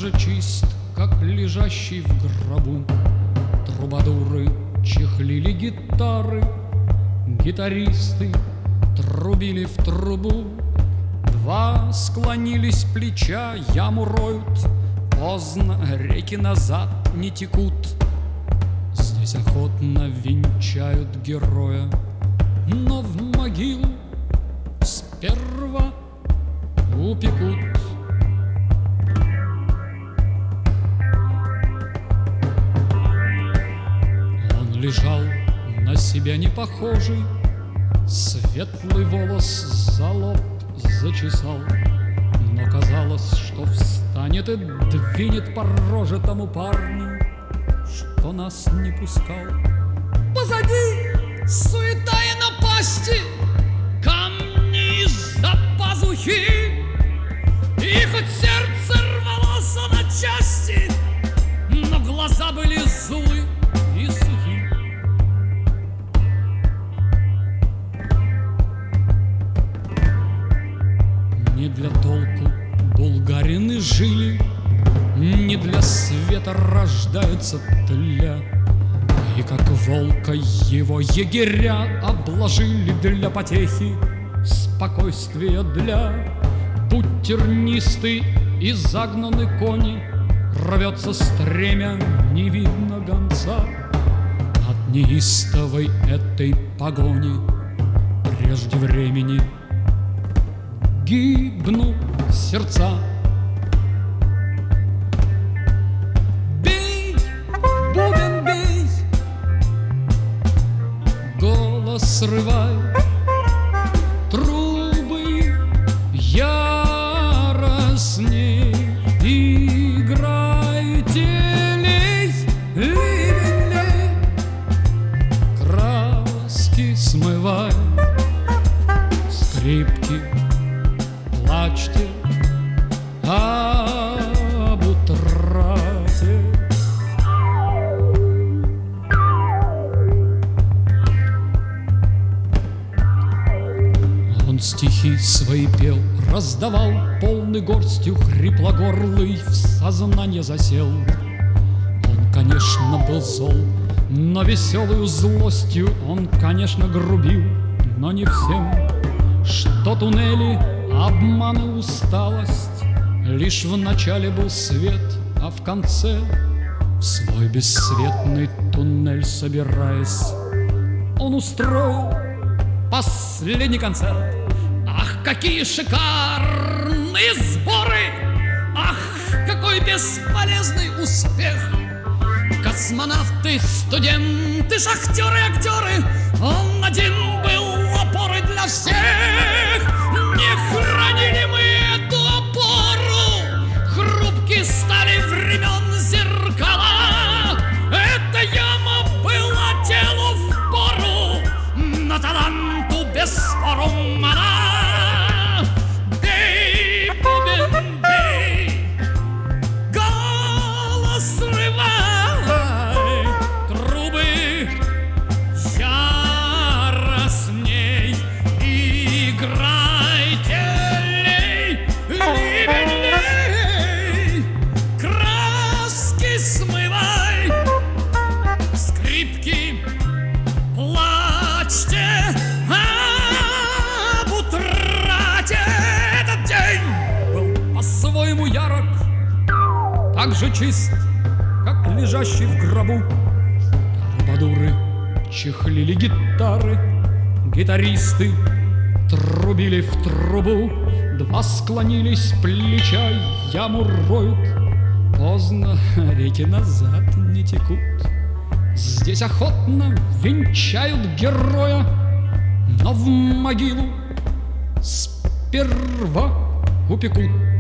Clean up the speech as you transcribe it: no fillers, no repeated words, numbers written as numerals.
же чист, как лежащий в гробу. Трубадуры чехлили гитары, гитаристы трубили в трубу. Два склонились плеча, яму роют, поздно, реки назад не текут. Здесь охотно венчают героя, но в могилу сперва упекут. Он лежал на себя не похожий, светлый волос за лоб зачесал, но казалось, что встанет и двинет по роже тому парню, что нас не пускал. Позади суета и напасти, камни из-за пазухи, и хоть сердце рвалось на части, но глаза были злы и сухи. Не для толку булгарины жили, не для света рождаются тля. И как волка его егеря обложили для потехи, спокойствия для. Путь тернистый и загнаны кони, рвется стремя, не видно гонца. От неистовой этой погони прежде времени гибнут сердца. Бей, бубен, бей, голос срывай, трубы яростней, играйте, лей, ливень лей, краски смывай, скрипки плачьте об утрате. Он стихи свои пел, раздавал, полный горстью хриплогорлый, в сознание засел. Он, конечно, был зол, но веселую злостью он, конечно, грубил, но не всем. Что туннели, обман и усталость, лишь в начале был свет, а в конце, в свой бесцветный туннель собираясь, он устроил последний концерт. ах, какие шикарные сборы! Ах, какой бесполезный успех! Космонавты, студенты, шахтеры, актеры, он один был опорой для всех. Не хранили мы эту опору, хрупки стали времен зеркала. Эта яма была телу впору, но таланту бесспору она. Бей, бубен, бей, голос срывай, трубы яростней, играйте, лей, ливень лей, краски смывай, скрипки плачьте об утрате. Этот день Был по-своему ярок, так же чист, как лежащий в гробу. Трубадуры чехлили гитары, гитаристы трубили в трубу. Два склонились плеча, яму роют, поздно, реки назад не текут. Здесь охотно венчают героя, но в могилу сперва упекут.